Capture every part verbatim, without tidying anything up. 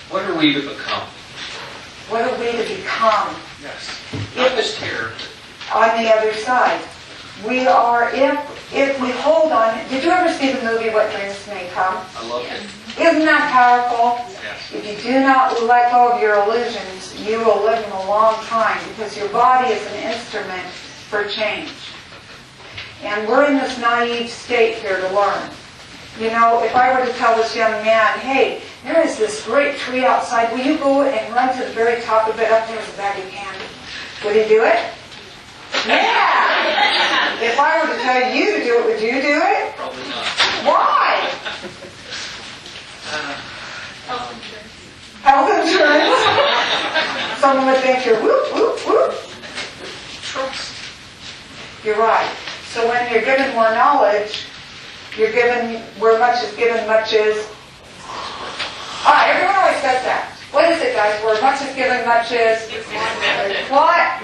What are we to become? What are we to become? Yes. Not just here. On the other side. We are, if if we hold on, did you ever see the movie What Dreams May Come? I love it. Isn't that powerful? Yes. If you do not let go of your illusions, you will live in a long time because your body is an instrument for change. And we're in this naive state here to learn. You know, if I were to tell this young man, hey, there is this great tree outside, will you go and run to the very top of it? Up there's a bag of candy. Would he do it? Yeah! If I were to tell you to do it, would you do it? Probably not. Why? Uh, um, Health insurance? Someone would think you're whoop, whoop, whoop. trust. You're right. So when you're given more knowledge, you're given, where much is given, much is... Ah, everyone always says that. What is it, guys? Where much is given, much is... What?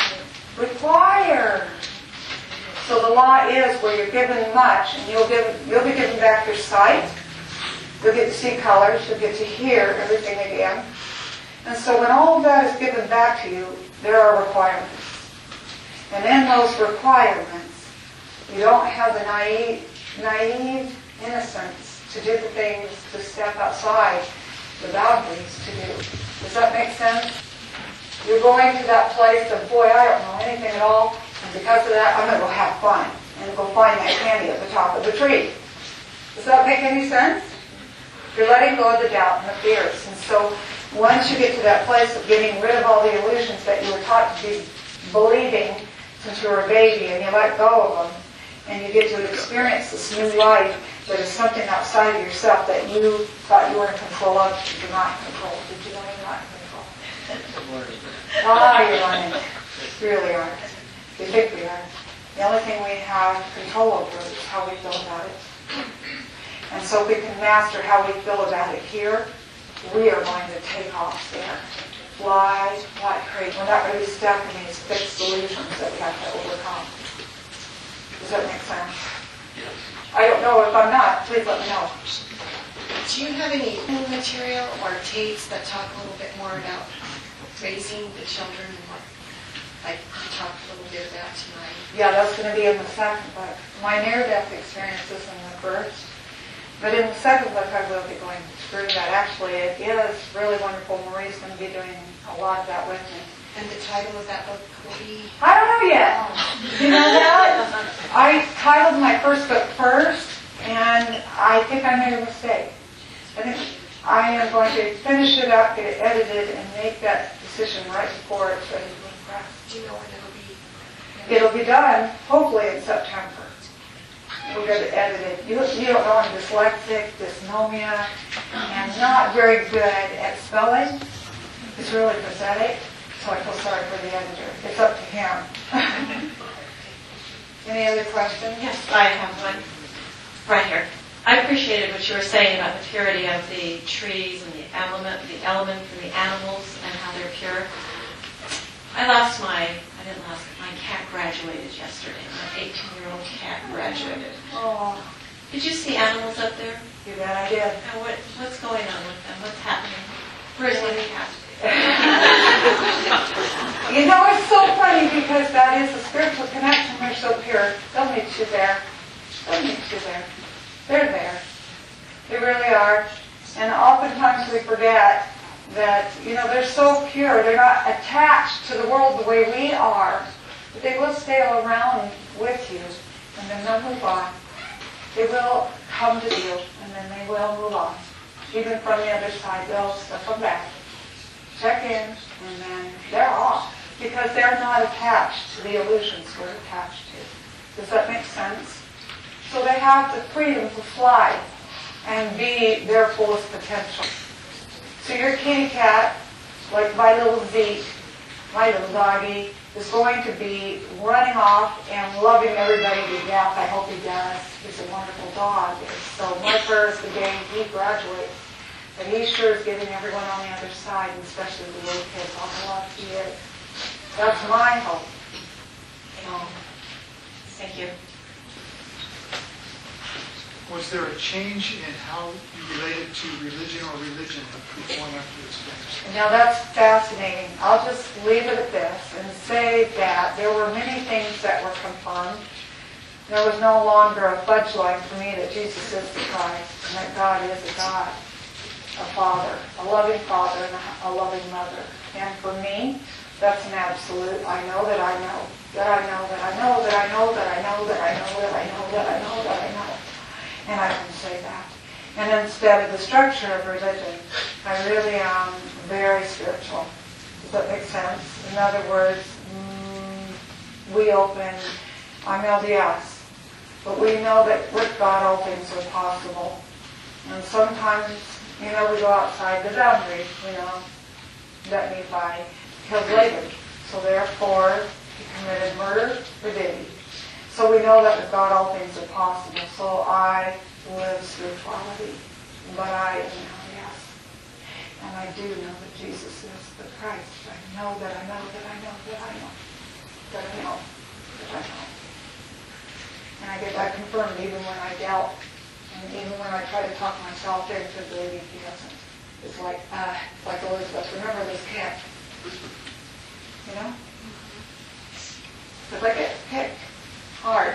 Required. So the law is where you're given much, and you'll give, you'll be given back your sight. You'll get to see colors. You'll get to hear everything again. And so when all of that is given back to you, there are requirements. And in those requirements, you don't have the naive, naive innocence to do the things, to step outside the boundaries to do. Does that make sense? You're going to that place of, boy, I don't know anything at all, and because of that, I'm going to go have fun and go find that candy at the top of the tree. Does that make any sense? You're letting go of the doubt and the fears. And so once you get to that place of getting rid of all the illusions that you were taught to be believing since you were a baby, and you let go of them, and you get to experience this new life that is something outside of yourself that you thought you were in control of, you're not in control. Did you know you're not in control? Ah, you're learning. You really aren't. You think we are. The only thing we have control over is how we feel about it. And so if we can master how we feel about it here, we are going to take off there. Fly like crazy. We're not going to be stuck in these fixed illusions that we have to overcome. Does that make sense? Yes. I don't know. If I'm not, please let me know. Do you have any material or tapes that talk a little bit more about raising the children and what, like you talked a little bit about tonight? Yeah, that's going to be in the second book. My near-death experience is in the first. But in the second book, I will be going through that. Actually, it is really wonderful. Marie's going to be doing a lot of that with me. And the title of that book will be? I don't know yet. You know that? I titled my first book first, and I think I made a mistake. I think I am going to finish it up, get it edited, and make that decision right before it's ready to be pressed. Do you know when it'll be? It'll be done, hopefully, in September. We'll get it edited. You, you don't know I'm dyslexic, dysnomia, and not very good at spelling. It's really pathetic, so I feel sorry for the editor. It's up to him. Any other questions? Yes, I have one right here. I appreciated what you were saying about the purity of the trees and the element, the element and the animals and how they're pure. I lost my, I didn't last, my cat graduated yesterday. My eighteen-year-old cat graduated. Oh, Did you see animals up there? you bet I did. Now what, what's going on with them? What's happening? Where's my cat? You know, it's so funny because that is a spiritual connection. They're so pure. They'll meet you there. They'll meet you there. They're there. They really are. And oftentimes we forget that, you know, they're so pure. They're not attached to the world the way we are. But they will stay around with you. And then they'll move on. They will come to you. And then they will move on. Even from the other side, they'll still come back. Check in. And then they're off. Because they're not attached to the illusions we're attached to. Does that make sense? So they have the freedom to fly and be their fullest potential. So your kitty cat, like my little Zeke, my little doggy, is going to be running off and loving everybody to death. I hope he does. He's a wonderful dog. So my prayer is the day he graduates, that he sure is giving everyone on the other side, and especially the little kids, all the love he is. That's my hope. Thank you. Was there a change in how you related to religion or religion before and after this finish? Now that's fascinating. I'll just leave it at this and say that there were many things that were confirmed. There was no longer a fudge line for me that Jesus is the Christ and that God is a God, a Father, a loving Father and a loving Mother. And for me, that's an absolute. I know that I know, that I know, that I know, that I know, that I know, that I know, that I know, that I know, that I know. And I can say that. And instead of the structure of religion, I really am very spiritual. Does that make sense? In other words, mm, we open, I'm L D S. But we know that with God all things are possible. And sometimes, you know, we go outside the boundary, you know, that Nephi killed Laban. So therefore, he committed murder, or did he? So we know that with God all things are possible. So I live spirituality, but I am L D S. And I do know that Jesus is the Christ. I know that I know that I know that I know that I know that I know. And I get that confirmed even when I doubt, and even when I try to talk myself into believing he doesn't. It's like, uh, it's like Elizabeth, remember this cat. You know? Because I get picked hard.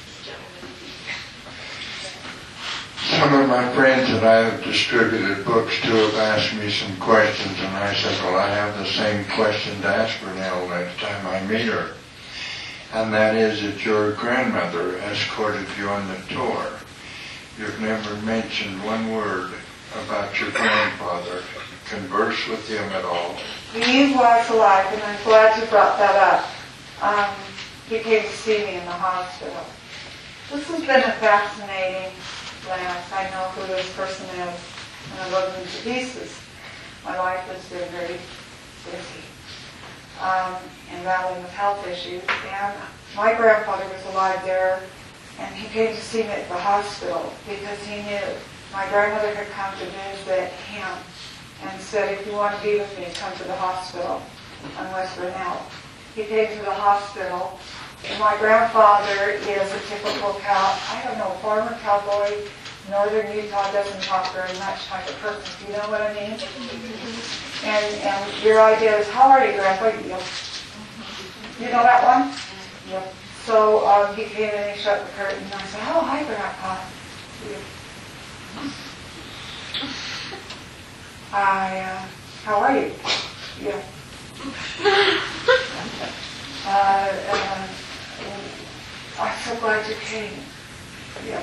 Some of my friends that I have distributed books to have asked me some questions, and I said, well, I have the same question to ask Brunel next time I meet her. And that is that your grandmother escorted you on the tour. You've never mentioned one word about your grandfather. Converse with him at all. He was alive, and I'm glad you brought that up. Um, he came to see me in the hospital. This has been a fascinating last. I know who this person is, and I love him to pieces. My life has been very busy. Um, and battling with health issues. And my grandfather was alive there, and he came to see me at the hospital because he knew my grandmother had come to visit him and said, if you want to be with me, come to the hospital on West Grinnell. He came to the hospital, and my grandfather is a typical cow, I don't know, farmer, cowboy, northern Utah, doesn't talk very much type of person. Do you know what I mean? And and your idea is, how are you, Grandpa? Yep. You know that one? Yep. So um, he came in and he shut the curtain, and I said, oh, hi, Grandpa. Yep. I, uh, how are you? Yeah. uh, uh, I'm so glad you came. Yeah.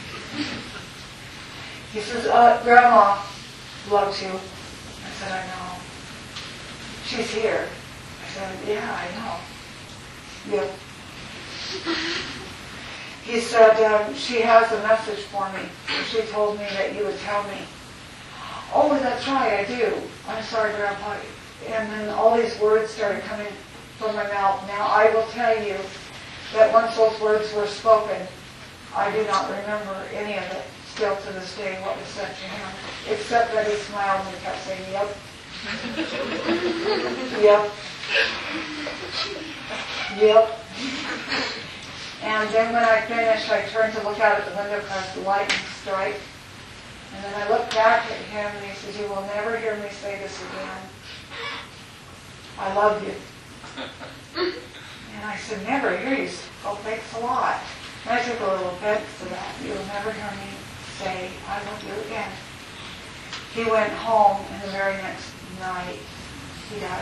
He says, uh, Grandma loves you. I said, I know. She's here. I said, yeah, I know. Yeah. He said, um, she has a message for me. She told me that you would tell me. Oh, that's right, I do. I'm sorry, Grandpa. And then all these words started coming from my mouth. Now, I will tell you that once those words were spoken, I do not remember any of it still to this day, what was said to him, except that he smiled and kept saying, yep. Yep. Yep. And then when I finished, I turned to look out at the window because the lightning strike. And then I looked back at him and he says, you will never hear me say this again. I love you. And I said, never hear you. Oh, thanks a lot. And I took a little offense to that. You'll never hear me say, I love you again. He went home and the very next night, he died.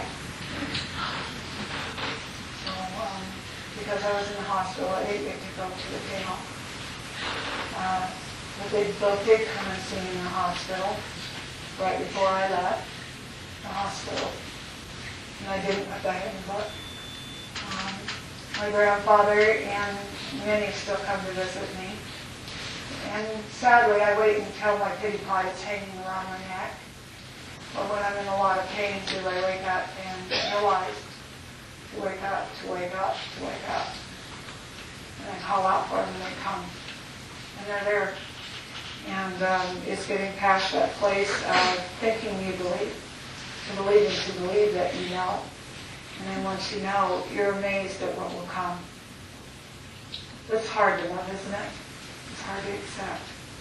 So, um, because I was in the hospital, I didn't get to go to the funeral. Uh, but they both did come and see me in the hospital right before I left the hospital. And I didn't put that in the book. Um, my grandfather and many still come to visit me. And sadly, I wait until my pity pot is hanging around my neck. Or when I'm in a lot of pain, do I wake up and realize to wake up, to wake up, to wake up. And I call out for them and they come. And they're there. And um, it's getting past that place of thinking you believe, to believing to believe that you know. And then once you know, you're amazed at what will come. It's hard to love, isn't it? It's hard to accept.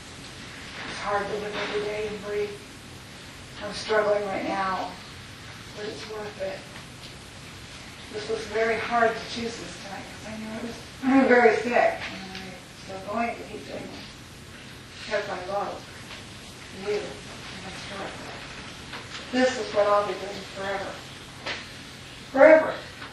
It's hard to live every day and breathe. I'm struggling right now, but it's worth it. This was very hard to choose this tonight because I knew I was I'm very sick, and I'm still going to keep doing it. Because I love you and my story. This is what I'll be doing forever. Forever.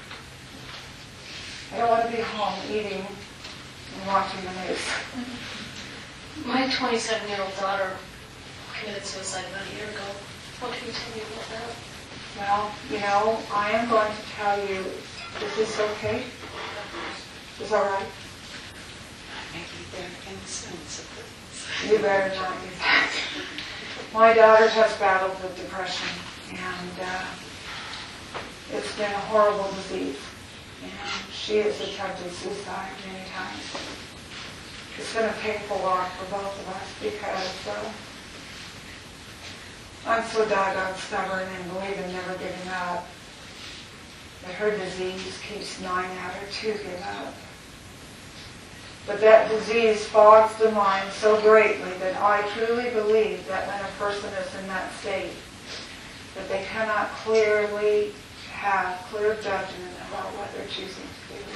I don't want to be home eating and watching the news. My twenty-seven-year-old daughter committed suicide about a year ago. What can you tell me about that? Well, you know, I am going to tell you, is this okay? Is that all right? Maybe they're innocent. You better not do that. My daughter has battled with depression, and uh, it's been a horrible disease. And she has attempted suicide many times. It's been a painful walk for both of us because uh, I'm so doggone stubborn and believe in never giving up. But her disease keeps gnawing at her to give up. But that disease fogs the mind so greatly that I truly believe that when a person is in that state, that they cannot clearly have clear judgment about what they're choosing to do.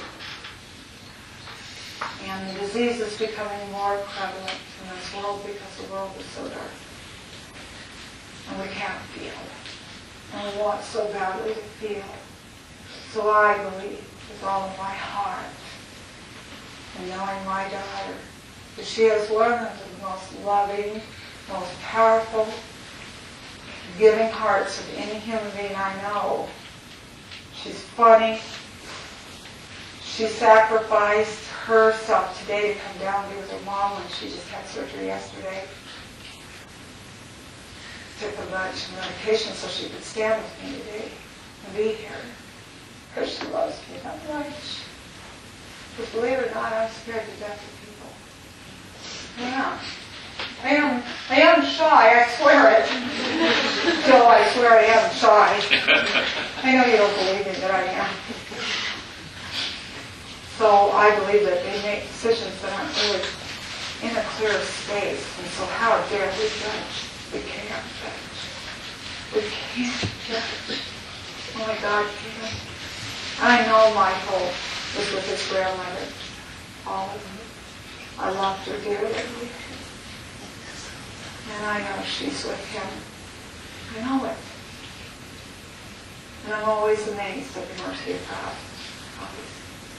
And the disease is becoming more prevalent in this world because the world is so dark. And we can't feel. And we want so badly to feel. So I believe with all of my heart, and knowing my daughter, that she is one of the most loving, most powerful, giving hearts of any human being I know. She's funny. She sacrificed herself today to come down and be with her mom when she just had surgery yesterday. Took a bunch of medication so she could stand with me today and be here. Because she loves me that much. Because believe it or not, I'm scared to death of people. I am. I am, I am shy, I swear it. Joe, I swear I am shy. I know you don't believe me, but I am. So I believe that they make decisions that aren't really in a clear space. And so how dare we judge? We can't judge. We can't judge. Oh my God, Peter. I know my hope is with his grandmother. All of them. I loved her dearly. And I know she's with him. I know it. And I'm always amazed at the mercy of God. Always.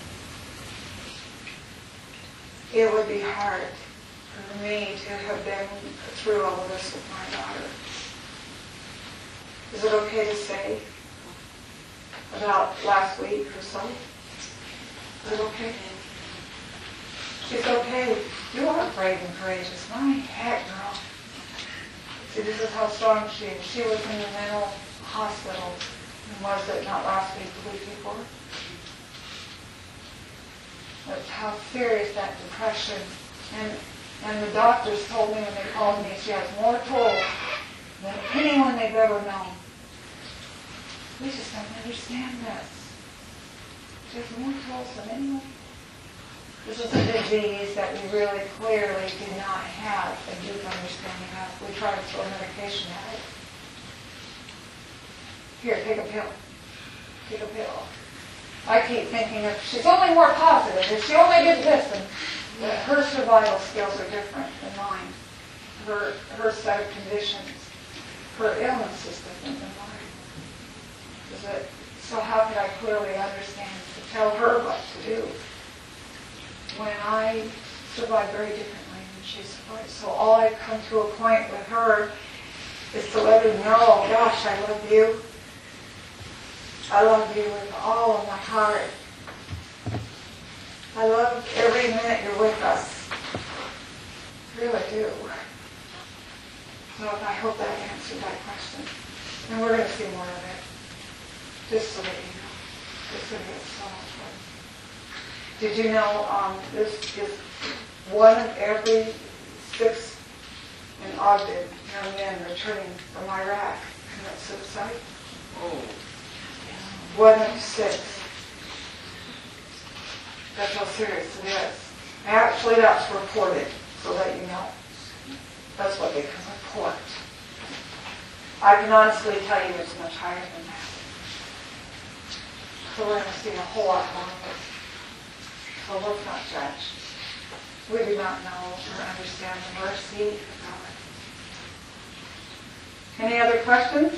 It would be hard for me to have been through all of this with my daughter. Is it okay to say about last week or so? Is it okay? She's okay. You are brave and courageous. My heck, girl. See, this is how strong she is. She was in the mental hospital. And was it not last week, the week before? That's how serious that depression. And and the doctors told me when they called me, she has more tools than anyone they've ever known. We just don't understand this. She has more tools than anyone. This is a disease that we really clearly do not have a deep understanding of. We try to throw medication at it. Here, take a pill. Take a pill. I keep thinking if she's only more positive, if she only did this, and that her survival skills are different than mine. Her her set of conditions, her illness is different than mine. Is it, so how could I clearly understand to tell her what to do when I survive very differently than she survived? So all I've come to a point with her is to let her know, gosh, I love you. I love you with all of my heart. I love every minute you're with us. I really do. So I hope that answered that question. And we're going to see more of it. Just so that you know. It's going to get so much fun. Did you know um, this is one of every six in Ogden young men returning from Iraq commit suicide? Oh. One of six. That's how serious it is. Actually, that's reported, so that you know. That's what they can report. I can honestly tell you it's much higher than that. So we're going to see a whole lot more of it. So let's not judge. We do not know or understand the mercy of God. Any other questions?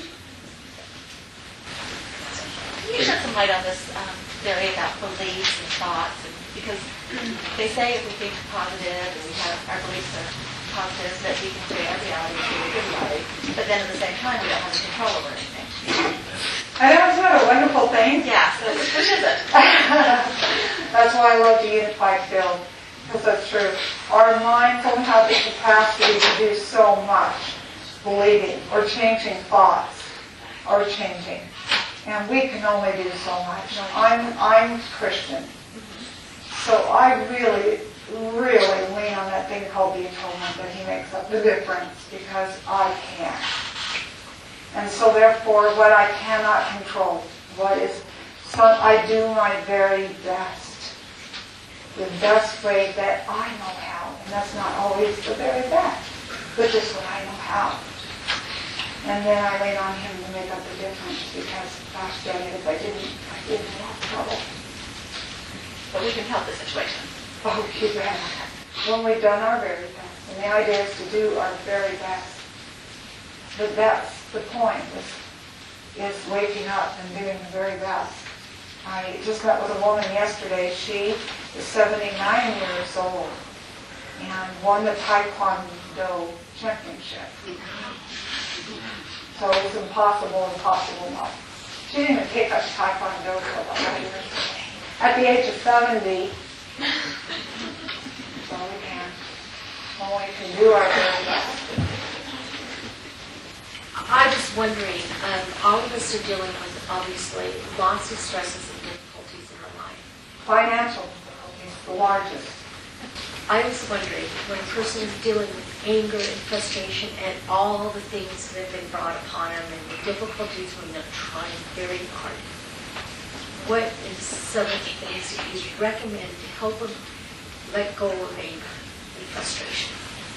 Can you shed some light on this um, theory about beliefs and thoughts? And, because they say if we think positive and we have our beliefs are positive, that we can create our reality and create a good reality. But then at the same time, we don't have any control over anything. I know, isn't that a wonderful thing? Yeah, so which is it? That's why I love the unified field, because that's true. Our minds only have the capacity to do so much believing or changing thoughts or changing. And we can only do so much. I'm, I'm Christian. So I really, really lean on that thing called the atonement, that He makes up the difference, because I can't. And so therefore, what I cannot control, what is, so I do my very best. The best way that I know how. And that's not always the very best, but just what I know how. And then I lean on Him to make up the difference, because, gosh dang it, if I didn't, I didn't have trouble. But we can help the situation. Oh, you bet. When we've done our very best. And the idea is to do our very best. But that's the point, is, is waking up and doing the very best. I just met with a woman yesterday. She is seventy-nine years old and won the Taekwondo championship. So it's impossible, impossible not. She didn't even take up Taekwondo for about five years. At the age of seventy, so we can, well, we can do our very best. I'm just wondering, um, all of us are dealing with, obviously, lots of stresses and difficulties in our life. Financial difficulties, the largest. I was wondering, when a person is dealing with anger and frustration and all the things that have been brought upon them and the difficulties when they're trying very hard, what is some of the things that you recommend to help them let go of anger and frustration?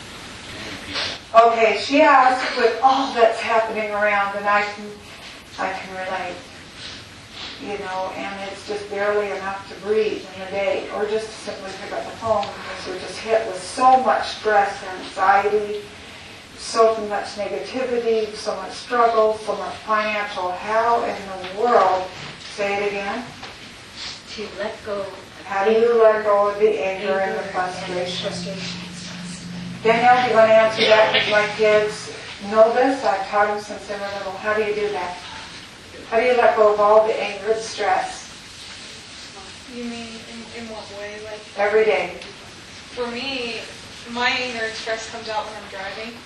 Okay, she asked, with all that's happening around, and I can, I can relate, you know, and it's just barely enough to breathe in a day, or just to simply pick up the phone, because we're just hit with so much stress and anxiety, so much negativity, so much struggle, so much financial. How in the world, say it again, To let go. how do you let go of the anger and the frustration? Danielle, do you want to answer that? Because my kids know this. I've taught them since they were little. How do you do that? How do you let go of all the anger and stress You mean in, in what way? Like, every day? for me, my anger and stress comes out when I'm driving.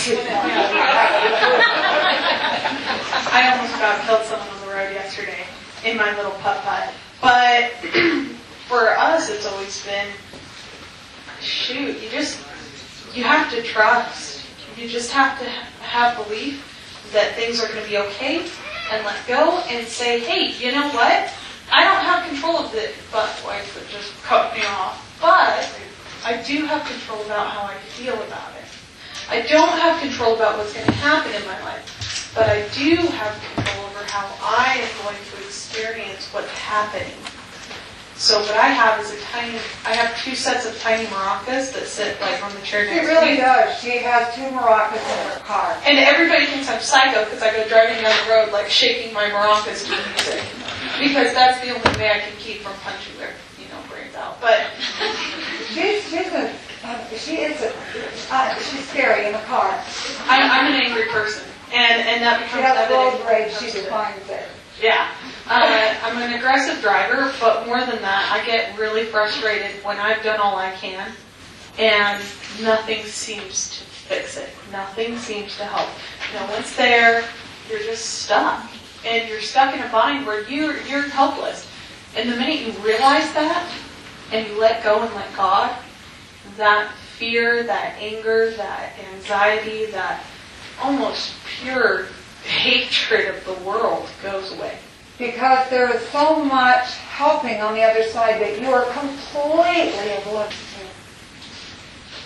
I almost about killed someone on the road yesterday in my little putt-putt. But for us, it's always been, shoot, you just, you have to trust. You just have to have belief that things are going to be okay, and let go and say, hey, you know what? I don't have control of the butt wife that just cut me off, but I do have control about how I feel about it. I don't have control about what's going to happen in my life, but I do have control over how I am going to experience what's happening. So what I have is a tiny, I have two sets of tiny maracas that sit like on the chair She next to really me. does. She has two maracas in her car. And everybody thinks I'm psycho because I go driving down the road like shaking my maracas to the music. Because that's the only way I can keep from punching their, you know, brains out. But She's, she's a, uh, she is a, uh, she's scary in the car. I'm, I'm an angry person. And, and that She becomes has evident. road rage. She defines it. Yeah. Uh, I'm an aggressive driver, but more than that, I get really frustrated when I've done all I can and nothing seems to fix it. Nothing seems to help. No one's there. You're just stuck. And you're stuck in a bind where you're, you're helpless. And the minute you realize that and you let go and let God, that fear, that anger, that anxiety, that almost pure hatred of the world goes away. Because there is so much helping on the other side that you are completely oblivious to.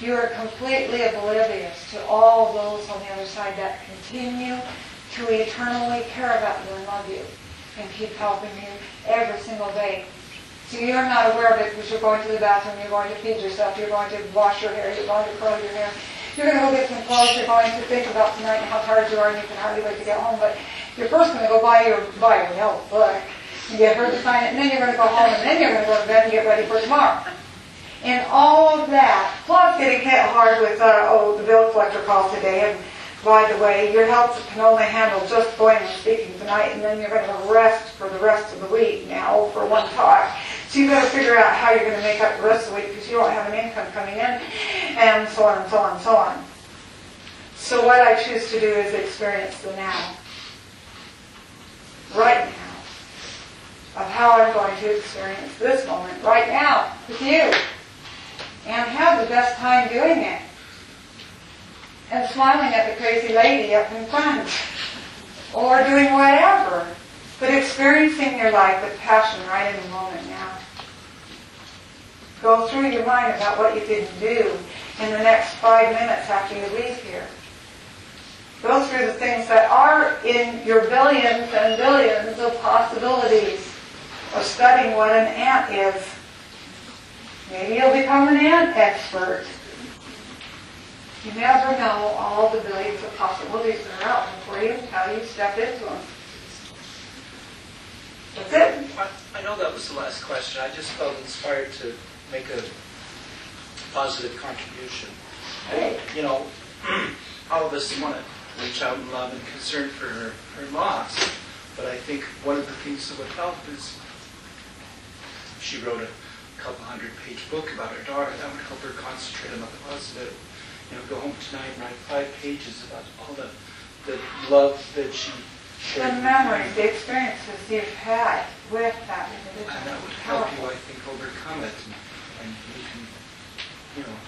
You are completely oblivious to all those on the other side that continue to eternally care about you and love you and keep helping you every single day. So you're not aware of it because you're going to the bathroom, you're going to feed yourself, you're going to wash your hair, you're going to curl your hair. You're going to go get some clothes, you're going to think about tonight and how tired you are and you can hardly wait to get home. But you're first going to go buy your, buy your health book and get her to sign it, and then you're going to go home, and then you're going to go to bed and get ready for tomorrow. And all of that, plus getting hit hard with, uh, oh, the bill collector called today, and by the way, your health can only handle just going and speaking tonight, and then you're going to rest for the rest of the week now for one talk. So you've got to figure out how you're going to make up the rest of the week because you don't have an income coming in, and so on and so on and so on. So what I choose to do is experience the now. Right now. Of how I'm going to experience this moment right now with you. And have the best time doing it. And smiling at the crazy lady up in front. Or doing whatever. But experiencing your life with passion right in the moment now. Go through your mind about what you can do in the next five minutes after you leave here. Go through the things that are in your billions and billions of possibilities of studying what an ant is. Maybe you'll become an ant expert. You never know all the billions of possibilities that are out there for you until you step into them. That's it. I, I know that was the last question. I just felt inspired to make a positive contribution. And, you know, all of us want to reach out in love and concern for her, her loss. But I think one of the things that would help is she wrote a couple hundred page book about her daughter. That would help her concentrate on the positive. You know, go home tonight and write five pages about all the, the love that she shared. The memories, the experiences you've had with that individual. And that would help you, I think, overcome it. And, and you can, you know.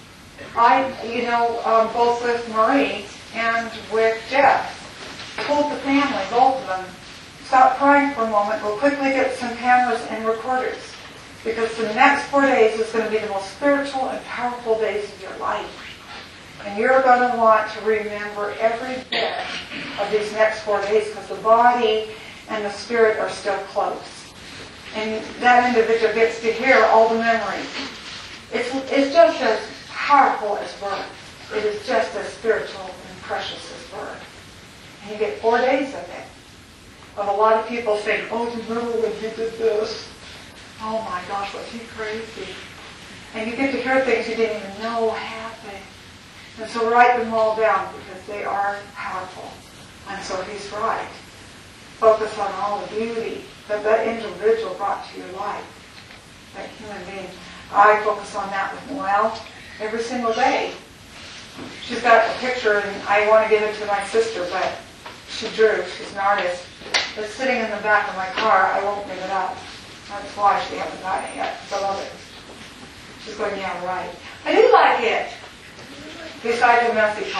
I, you know, um, both with Marie and with Jeff, told the family, both of them, stop crying for a moment. We'll quickly get some cameras and recorders. Because the next four days is going to be the most spiritual and powerful days of your life. And you're going to want to remember every bit of these next four days because the body and the spirit are still close. And that individual gets to hear all the memories. It's, it's just as powerful as birth. It is just as spiritual and precious as birth. And you get four days of it. Of a lot of people saying, oh, do you remember when he did this? Oh my gosh, was he crazy? And you get to hear things you didn't even know happened. And so write them all down because they are powerful. And so he's right. Focus on all the beauty that that individual brought to your life. That human being. I focus on that with Noelle every single day. She's got a picture and I want to give it to my sister, but she drew. She's an artist. It's sitting in the back of my car. I won't give it up. That's why she hasn't got it yet. I love it. She's going, yeah, right. I do like it. Besides the messy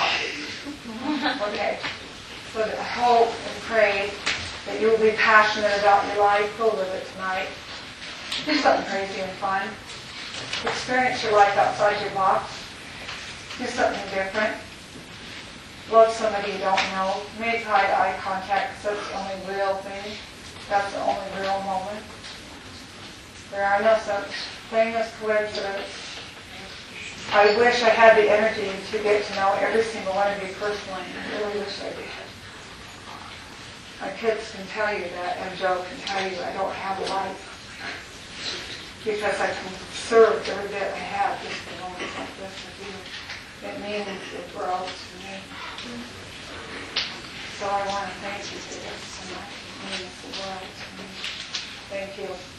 copy. Okay. So I hope and pray that you will be passionate about your life. Go live it tonight. Do something crazy and fun. Experience your life outside your box. Do something different. Love somebody you don't know. Make eye-to-eye contact because that's the only real thing. That's the only real moment. There are no such thing as coincidence. I wish I had the energy to get to know every single one of you personally. I really wish I did. My kids can tell you that, and Joe can tell you I don't have a life. Because I can serve every bit I have just in moments like this with you. It means the world to me. So I want to thank you for this so much. It means the world to me. Thank you.